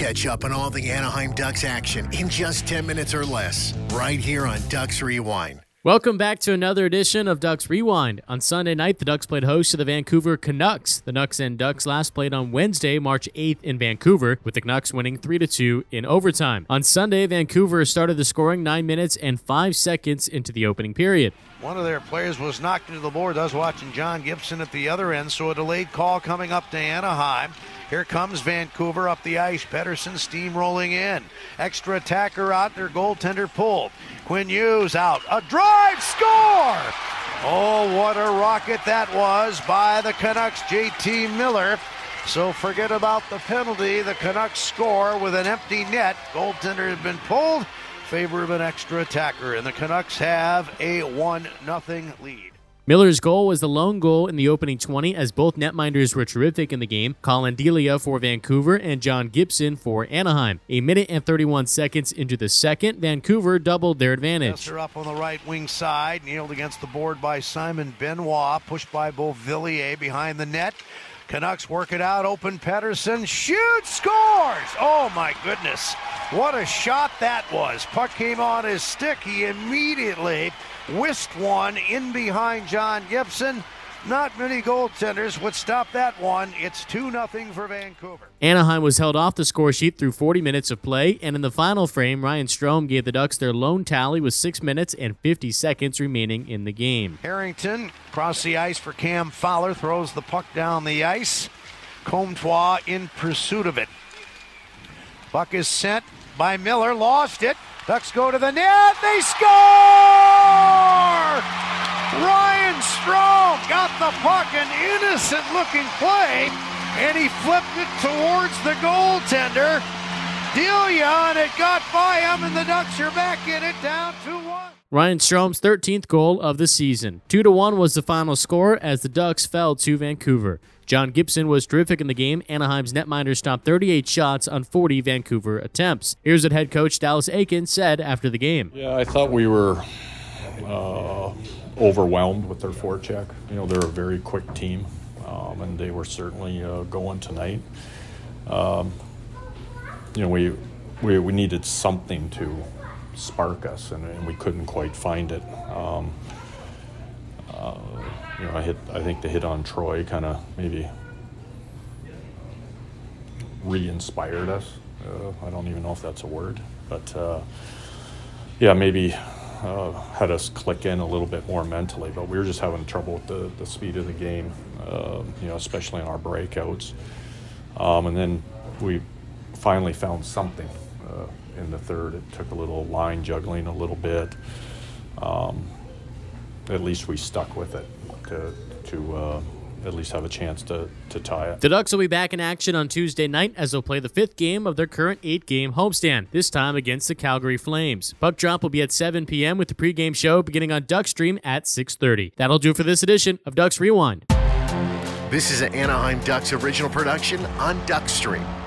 catch up on all the Anaheim Ducks action in just 10 minutes or less, right here on Ducks Rewind. Welcome back to another edition of Ducks Rewind. On Sunday night, the Ducks played host to the Vancouver Canucks. The Nucks and Ducks last played on Wednesday, March 8th in Vancouver, with the Canucks winning 3-2 in overtime. On Sunday, Vancouver started the scoring 9 minutes and 5 seconds into the opening period. One of their players was knocked into the board. I was watching John Gibson at the other end, so a delayed call coming up to Anaheim. Here comes Vancouver up the ice. Pettersson steamrolling in. Extra attacker out there, goaltender pulled. Quinn Hughes out. A drive, score! Oh, what a rocket that was by the Canucks, JT Miller. So forget about the penalty. The Canucks score with an empty net. Goaltender has been pulled. Favor of an extra attacker, and the Canucks have a 1-0 lead. Miller's goal was the lone goal in the opening 20 as both netminders were terrific in the game. Colin Delia for Vancouver and John Gibson for Anaheim. A minute and 31 seconds into the second, Vancouver doubled their advantage. Messer up on the right wing side, nailed against the board by Simon Benoit, pushed by Beauvillier behind the net. Canucks work it out, open Pettersson, shoots, scores! Oh my goodness, what a shot that was. Puck came on his stick, he immediately whisked one in behind John Gibson. Not many goaltenders would stop that one. It's 2-0 for Vancouver. Anaheim was held off the score sheet through 40 minutes of play, and in the final frame, Ryan Strome gave the Ducks their lone tally with 6 minutes and 50 seconds remaining in the game. Harrington across the ice for Cam Fowler, throws the puck down the ice. Comtois in pursuit of it. Puck is sent by Miller, lost it. Ducks go to the net, they score! Ryan Strome got the puck, an innocent-looking play, and he flipped it towards the goaltender. Delia, and it got by him, and the Ducks are back in it, down 2-1. Ryan Strome's 13th goal of the season. 2-1 was the final score as the Ducks fell to Vancouver. John Gibson was terrific in the game. Anaheim's netminder stopped 38 shots on 40 Vancouver attempts. Here's what head coach Dallas Eakins said after the game. Yeah, I thought we were overwhelmed with their forecheck. You know, they're a very quick team, and they were certainly going tonight. You know, we needed something to spark us, and we couldn't quite find it. You know, I think the hit on Troy kind of maybe re-inspired us. I don't even know if that's a word, but yeah, maybe had us click in a little bit more mentally. But we were just having trouble with the speed of the game, you know, especially in our breakouts. And then we finally found something in the third. It took a little line juggling a little bit. At least we stuck with it to at least have a chance to tie it. The Ducks will be back in action on Tuesday night as they'll play the 5th game of their current 8-game homestand, this time against the Calgary Flames. Puck drop will be at 7 p.m. with the pregame show beginning on Duckstream at 6:30. That'll do it for this edition of Ducks Rewind. This is an Anaheim Ducks original production on Duckstream.